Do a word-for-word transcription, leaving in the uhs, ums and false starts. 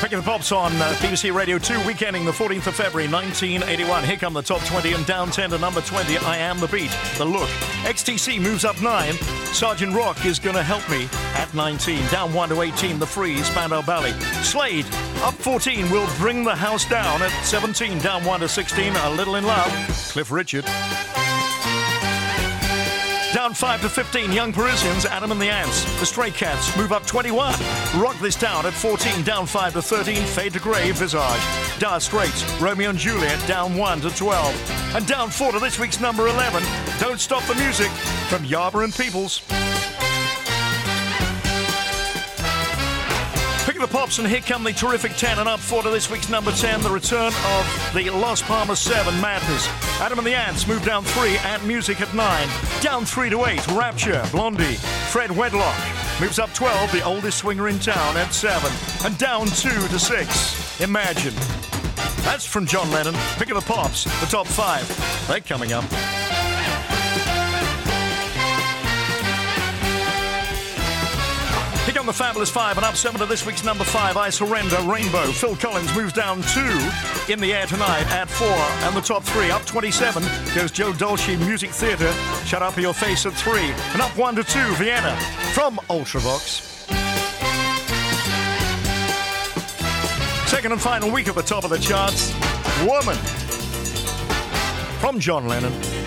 Pick of the Pops on uh, B B C Radio two, weekending the fourteenth of February, nineteen eighty-one. Here come the top twenty, and down ten to number twenty, I Am The Beat, The Look. X T C moves up nine. Sergeant Rock Is Gonna Help Me at nineteen. Down one to eighteen, The Freeze, Spandau Ballet. Slade, up fourteen, Will Bring the House Down at seventeen. Down one to sixteen, A Little in Love, Cliff Richard. Down five to fifteen, Young Parisians, Adam and the Ants. The Stray Cats move up twenty-one. Rock This Down at fourteen. Down five to thirteen, Fade to Grey, Visage. Dire Straits, Romeo and Juliet, down one to twelve. And down four to this week's number eleven, Don't Stop the Music, from Yarber and Peoples. Pick of the Pops, and here come the terrific ten, and up four to this week's number ten, the return of the Los Palmas seven, Madness. Adam and the Ants move down three, Ant Music at nine. Down three to eight, Rapture, Blondie. Fred Wedlock moves up twelve, the oldest swinger in town, at seven. And down two to six, Imagine. That's from John Lennon. Pick of the Pops, the top five. They're coming up. Pick on the Fabulous Five, and up seven to this week's number five, I Surrender, Rainbow. Phil Collins moves down two, In the Air Tonight at four. And the top three, up twenty-seven, goes Joe Dolce, Music Theatre, Shut Up Your Face at three. And up one to two, Vienna, from Ultravox. Second and final week at the top of the charts, Woman, from John Lennon.